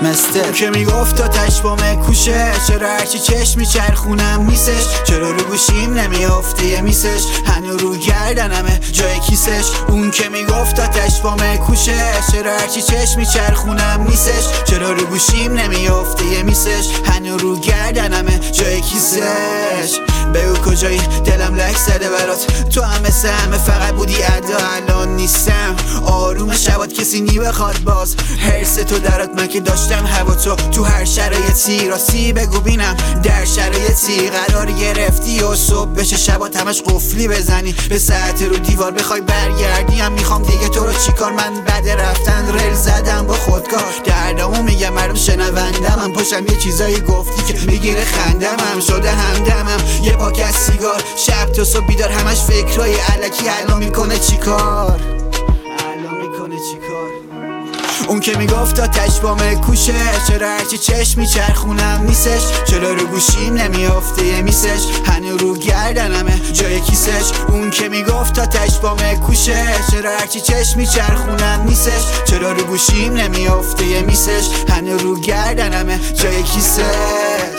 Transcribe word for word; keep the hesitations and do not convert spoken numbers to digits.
مستر که میگفت آتش با مکوشه، چرا هرچی چشم میچرخونم میسش، چرا رو گوشیم نمیافته یه میسش، هنو رو گردنمه جای کیسش. اون که میگفت آتش با مکوشه، چرا هرچی چشم میچرخونم میسش، چرا رو گوشیم نمیافته یه میسش، هنو رو گردنمه جای کیسش. بگو کجایی دلم لک زده برات، تو هم مثل همه فقط بودی ادا، الان نیستم آروم شبات کسی نی بخواد باز حرس تو درات، من که داشتم هوا تو تو هر شرایطی، راستی بگو بینم در شرایطی قرار گرفتی و صبح بشه شبات همش قفلی بزنی به ساعت رو دیوار بخوای برگردی، هم میخوام دیگه تو رو چیکار، من بد رفتن رل زدم با خودکار، دردمو میگم مردم شنوندم، من پشتم یه چیزایی گفتی که میگیره خندم، هم شده همدمم یه پاک از سیگار، شب تا صبح بیدار همش فکرای الکی، الان میکنه چیکار الان میکنه چیکار. اون که میگفت آتش با مکوشه، چرا هرچی چشم میچرخونم نیستش، چرا رو گوشیم نمیافته یه میسش، هنو رو گردنمه جای کیسش. اون که میگفت آتش با مکوشه، چرا هرچی چشم میچرخونم نیستش، چرا رو گوشیم نمیافته یه میسش، هنو رو گردنمه جای کیسش.